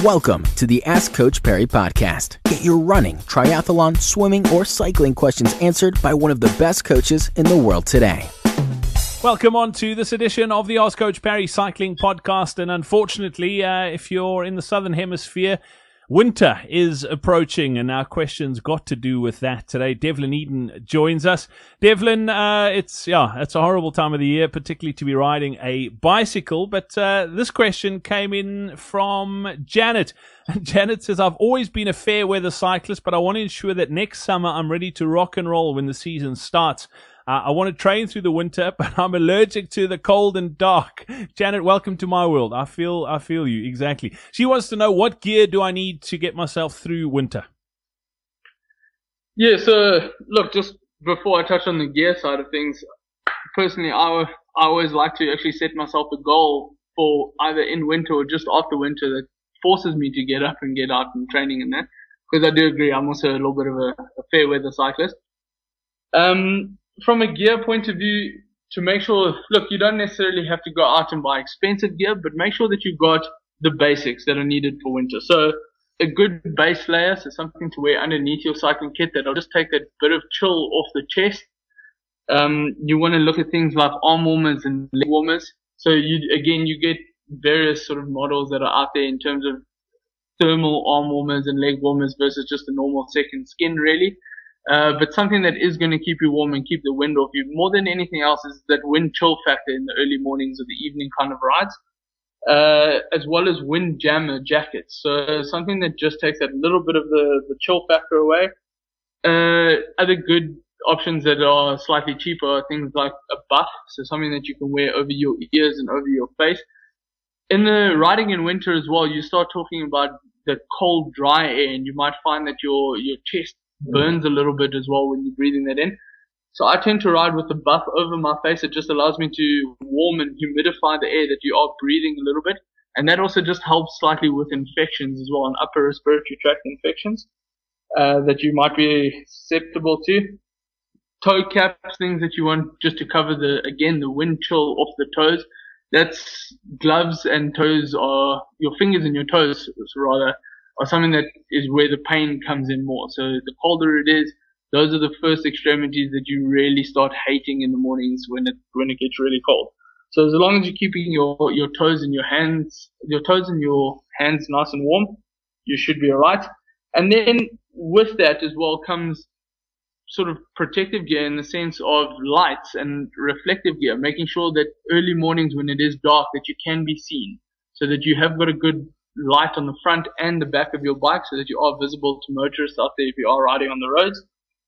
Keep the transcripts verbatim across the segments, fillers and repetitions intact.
Welcome to the Ask Coach Perry podcast. Get your running, triathlon, swimming, or cycling questions answered by one of the best coaches in the world today. Welcome on to this edition of the Ask Coach Perry Cycling Podcast. And unfortunately, uh, if you're in the Southern Hemisphere, winter is approaching, and our questions got to do with that today. Devlin Eden joins us. Devlin, uh, it's yeah, it's a horrible time of the year, particularly to be riding a bicycle. But uh, this question came in from Janet. And Janet says, I've always been a fair weather cyclist, but I want to ensure that next summer I'm ready to rock and roll when the season starts. Uh, I want to train through the winter, but I'm allergic to the cold and dark. Janet, welcome to my world. I feel, I feel you exactly. She wants to know, what gear do I need to get myself through winter? Yeah. So look, just before I touch on the gear side of things, personally, I I always like to actually set myself a goal for either in winter or just after winter that forces me to get up and get out and training and that. Because I do agree, I'm also a little bit of a, a fair weather cyclist. Um. From a gear point of view, to make sure, look, you don't necessarily have to go out and buy expensive gear, but make sure that you've got the basics that are needed for winter. So a good base layer, so something to wear underneath your cycling kit that'll just take that bit of chill off the chest. Um, you want to look at things like arm warmers and leg warmers. So you, again, you get various sort of models that are out there in terms of thermal arm warmers and leg warmers versus just a normal second skin, really. Uh, but something that is going to keep you warm and keep the wind off you more than anything else is that wind chill factor in the early mornings or the evening kind of rides, uh, as well as wind jammer jackets. So something that just takes that little bit of the, the chill factor away. Uh, other good options that are slightly cheaper are things like a buff, so something that you can wear over your ears and over your face. In the riding in winter as well, you start talking about the cold, dry air, and you might find that your, your chest burns a little bit as well when you're breathing that in. So I tend to ride with a buff over my face. It just allows me to warm and humidify the air that you are breathing a little bit. And that also just helps slightly with infections as well, and upper respiratory tract infections uh, that you might be susceptible to. Toe caps, things that you want just to cover the, again, the wind chill off the toes. That's gloves and toes are, your fingers and your toes rather, or something that is where the pain comes in more. So the colder it is, those are the first extremities that you really start hating in the mornings when it when it gets really cold. So as long as you're keeping your your toes and your hands, your toes and your hands nice and warm, you should be alright. And then with that as well comes sort of protective gear in the sense of lights and reflective gear, making sure that early mornings when it is dark that you can be seen, so that you have got a good light on the front and the back of your bike so that you are visible to motorists out there if you are riding on the roads.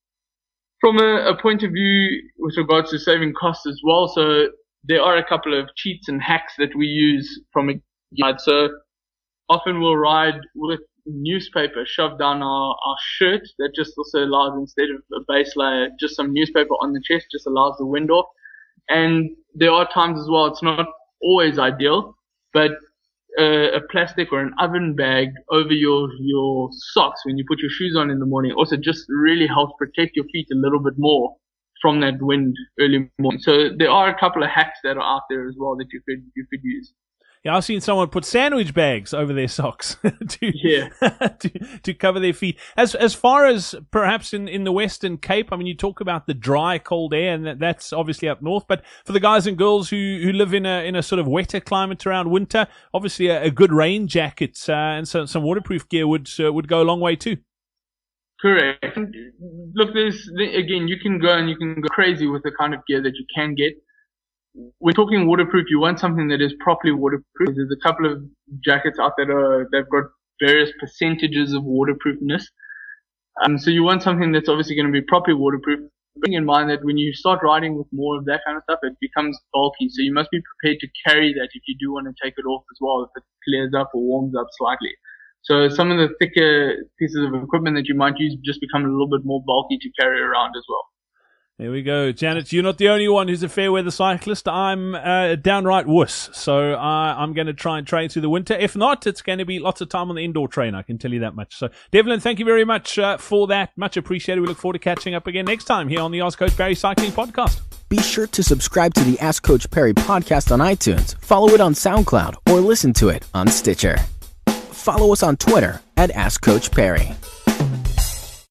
From a, a point of view with regards to saving costs as well, so there are a couple of cheats and hacks that we use from a guide. So often we'll ride with newspaper shoved down our, our shirt. That just also allows, instead of a base layer, just some newspaper on the chest, just allows the wind off. And there are times as well, it's not always ideal, but Uh, a plastic or an oven bag over your your socks when you put your shoes on in the morning also just really helps protect your feet a little bit more from that wind early morning. So there are a couple of hacks that are out there as well that you could you could use. Yeah, I've seen someone put sandwich bags over their socks to, yeah. to to cover their feet. As as far as perhaps in, in the Western Cape, I mean, you talk about the dry, cold air, and that, that's obviously up north. But for the guys and girls who, who live in a in a sort of wetter climate around winter, obviously a, a good rain jacket uh, and so, some waterproof gear would uh, would go a long way too. Correct. Look, there's again, you can go and you can go crazy with the kind of gear that you can get. When talking waterproof, you want something that is properly waterproof. There's a couple of jackets out there that are, they've got various percentages of waterproofness. Um, so you want something that's obviously going to be properly waterproof. Bearing in mind that when you start riding with more of that kind of stuff, it becomes bulky. So you must be prepared to carry that if you do want to take it off as well, if it clears up or warms up slightly. So some of the thicker pieces of equipment that you might use just become a little bit more bulky to carry around as well. There we go. Janet, you're not the only one who's a fair weather cyclist. I'm uh, downright wuss, so uh, I'm going to try and train through the winter. If not, it's going to be lots of time on the indoor train, I can tell you that much. So, Devlin, thank you very much uh, for that. Much appreciated. We look forward to catching up again next time here on the Ask Coach Perry Cycling Podcast. Be sure to subscribe to the Ask Coach Perry podcast on iTunes, follow it on SoundCloud, or listen to it on Stitcher. follow us on Twitter at Ask Coach Perry.